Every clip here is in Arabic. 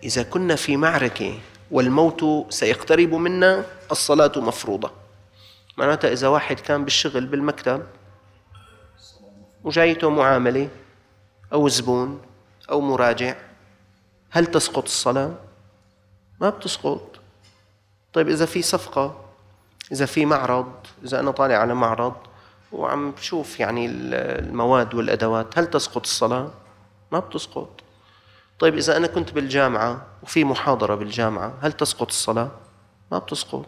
إذا كنا في معركة والموت سيقترب منا الصلاة مفروضة. معناتها إذا واحد كان بالشغل بالمكتب وجايته معاملة أو زبون أو مراجع، هل تسقط الصلاة؟ ما بتسقط. طيب إذا في صفقة، إذا في معرض، إذا أنا طالع على معرض وعم بشوف يعني المواد والأدوات، هل تسقط الصلاة؟ ما بتسقط. طيب إذا أنا كنت بالجامعة وفي محاضرة بالجامعة، هل تسقط الصلاة؟ ما بتسقط.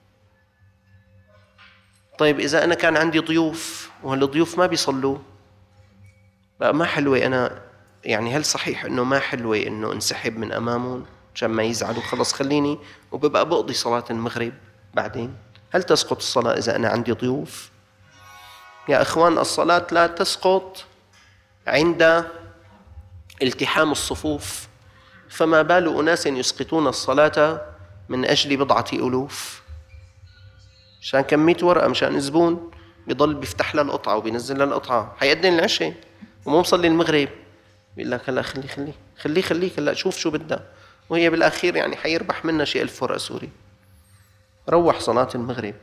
طيب إذا أنا كان عندي ضيوف وهالضيوف ما بيصلوا، بقى ما حلوة أنا، يعني هل صحيح إنه ما حلوة إنه انسحب من أمامهم عشان ما يزعلوا؟ خلص خليني وببقى بقضي صلاة المغرب بعدين. هل تسقط الصلاة إذا أنا عندي ضيوف؟ يا إخوان، الصلاة لا تسقط عند التحام الصفوف، فما بال أناس يسقطون الصلاة من أجل بضعة ألوف، مشان كم 100 ورقة، مشان زبون بيضل بيفتح له القطعة وبينزل له القطعة، حيأذن العشاء ومو مصلي المغرب، بيقول لك هلا خليك هلا شوف شو بدها، وهي بالأخير يعني حيربح منها شيء 1000 ورقة سوري. روح صلاة المغرب.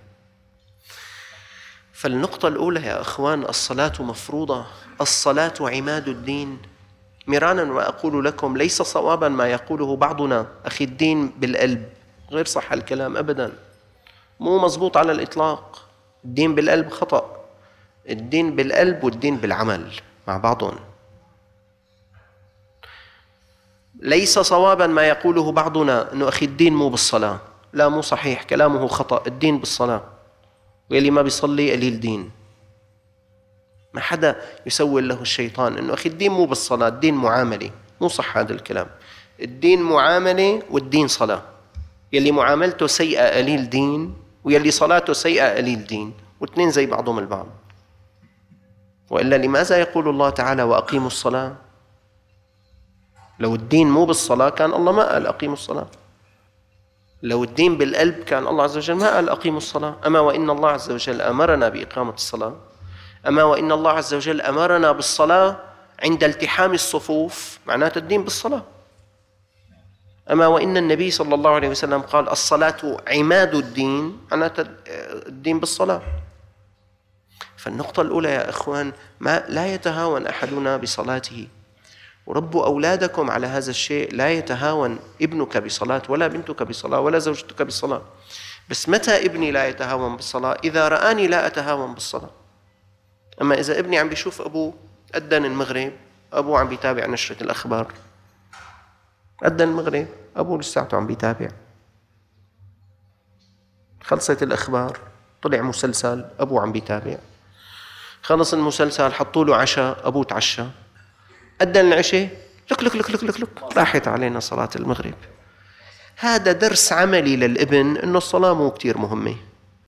فالنقطة الأولى يا أخوان، الصلاة مفروضة، الصلاة عماد الدين. مرانا وأقول لكم ليس صوابا ما يقوله بعضنا، أخي الدين بالقلب، غير صح الكلام أبدا، مو مزبوط على الإطلاق. الدين بالقلب خطأ. الدين بالقلب والدين بالعمل مع بعضهم. ليس صوابا ما يقوله بعضنا أنه أخي الدين مو بالصلاة، لا مو صحيح، كلامه خطأ. الدين بالصلاة، واللي ما بيصلي قليل دين. ما حدا يسول له الشيطان أنه أخي الدين مو بالصلاة، الدين معاملة. مو صح هذا الكلام. الدين معاملة والدين صلاة. يلي معاملته سيئة قليل دين، ويلي صلاته سيئة قليل دين، واثنين زي بعضهم البعض. وإلا لماذا يقول الله تعالى وأقيموا الصلاة؟ لو الدين مو بالصلاة كان الله ما قال أقيموا الصلاة. لو الدين بالقلب كان الله عز وجل ما قال أقيموا الصلاة. أما وإن الله عز وجل أمرنا بإقامة الصلاة، أما وإن الله عز وجل أمرنا بالصلاة عند التحام الصفوف، معناته الدين بالصلاة. أما وإن النبي صلى الله عليه وسلم قال الصلاة عماد الدين، معناته الدين بالصلاة. فالنقطة الأولى يا إخوان، لا يتهاون أحدنا بصلاته، وربوا أولادكم على هذا الشيء. لا يتهاون ابنك بصلاة ولا بنتك بصلاة ولا زوجتك بصلاة. بس متى ابني لا يتهاون بالصلاة؟ إذا رآني لا أتهاون بالصلاة. أما إذا ابني عم بيشوف أبوه أذن المغرب، أبوه عم بيتابع نشرة الأخبار، أذن المغرب أبوه لساعته عم بيتابع، خلصت الأخبار طلع مسلسل أبوه عم بيتابع، خلص المسلسل حطوا له عشاء أبوه تعشى، أذن العشاء لك لك لك لك لك لك راحت علينا صلاة المغرب. هذا درس عملي للابن إنه الصلاة مو كتير مهمة.